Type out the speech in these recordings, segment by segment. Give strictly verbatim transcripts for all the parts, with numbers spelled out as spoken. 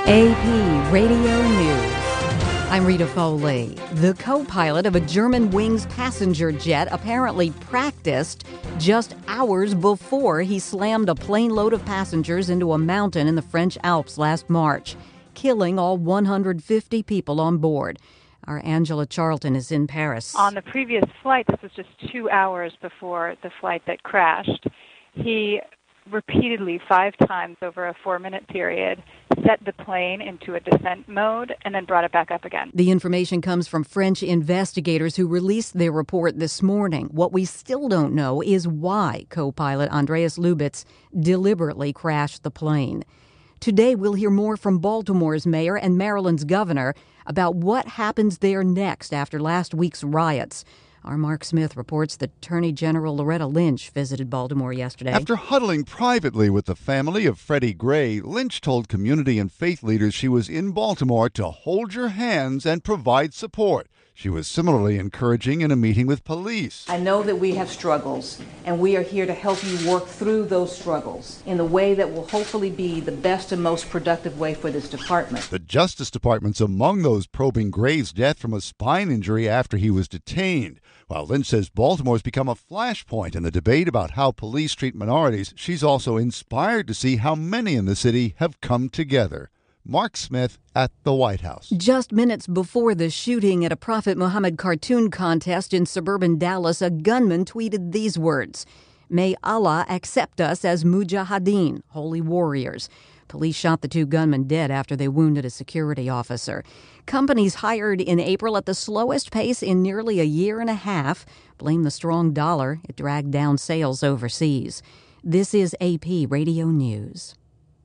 A P Radio News. I'm Rita Foley. The co-pilot of a Germanwings passenger jet apparently practiced just hours before he slammed a plane load of passengers into a mountain in the French Alps last March, killing all one hundred fifty people on board. Our Angela Charlton is in Paris. On the previous flight, this was just two hours before the flight that crashed, he repeatedly, five times over a four-minute period, set the plane into a descent mode and then brought it back up again. The information comes from French investigators who released their report this morning. What we still don't know is why co-pilot Andreas Lubitz deliberately crashed the plane. Today, we'll hear more from Baltimore's mayor and Maryland's governor about what happens there next after last week's riots. Our Mark Smith reports that Attorney General Loretta Lynch visited Baltimore yesterday. After huddling privately with the family of Freddie Gray, Lynch told community and faith leaders she was in Baltimore to hold your hands and provide support. She was similarly encouraging in a meeting with police. I know that we have struggles, and we are here to help you work through those struggles in the way that will hopefully be the best and most productive way for this department. The Justice Department's among those probing Gray's death from a spine injury after he was detained. While Lynch says Baltimore's become a flashpoint in the debate about how police treat minorities, she's also inspired to see how many in the city have come together. Mark Smith at the White House. Just minutes before the shooting at a Prophet Muhammad cartoon contest in suburban Dallas, a gunman tweeted these words: "May Allah accept us as mujahideen, holy warriors." Police shot the two gunmen dead after they wounded a security officer. Companies hired in April at the slowest pace in nearly a year and a half blame the strong dollar. It dragged down sales overseas. This is A P Radio News.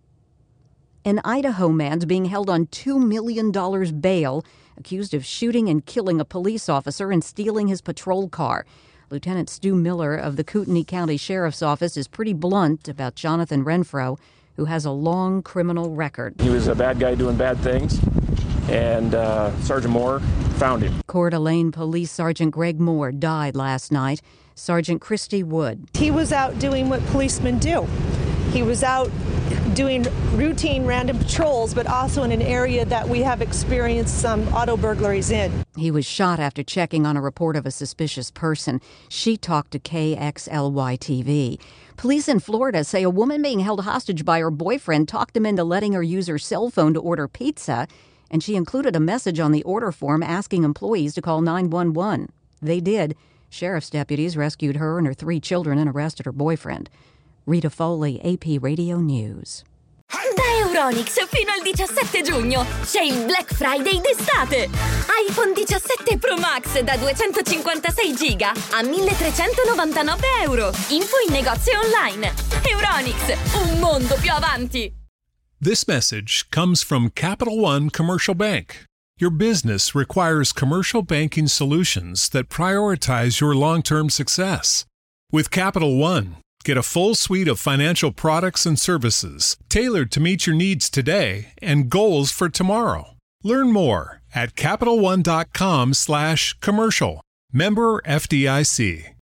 An Idaho man's being held on two million dollars bail, accused of shooting and killing a police officer and stealing his patrol car. Lieutenant Stu Miller of the Kootenai County Sheriff's Office is pretty blunt about Jonathan Renfro, who has a long criminal record. He was a bad guy doing bad things, and uh, Sergeant Moore found him. Coeur d'Alene Police Sergeant Greg Moore died last night. Sergeant Christy Wood. He was out doing what policemen do. He was out doing routine random patrols, but also in an area that we have experienced some auto burglaries in. He was shot after checking on a report of a suspicious person. She talked to K X L Y T V. Police in Florida say a woman being held hostage by her boyfriend talked him into letting her use her cell phone to order pizza, and she included a message on the order form asking employees to call nine one one. They did. Sheriff's deputies rescued her and her three children and arrested her boyfriend. Rita Foley, A P Radio News. Da Euronics fino al diciassette giugno c'è il Black Friday d'estate. iPhone diciassette Pro Max da duecentocinquantasei giga a milletrecentonovantanove euro. Info in negozio online. Euronics, un mondo più avanti. This message comes from Capital One Commercial Bank. Your business requires commercial banking solutions that prioritize your long-term success. With Capital One, get a full suite of financial products and services tailored to meet your needs today and goals for tomorrow. Learn more at CapitalOne.com slash commercial. Member F D I C.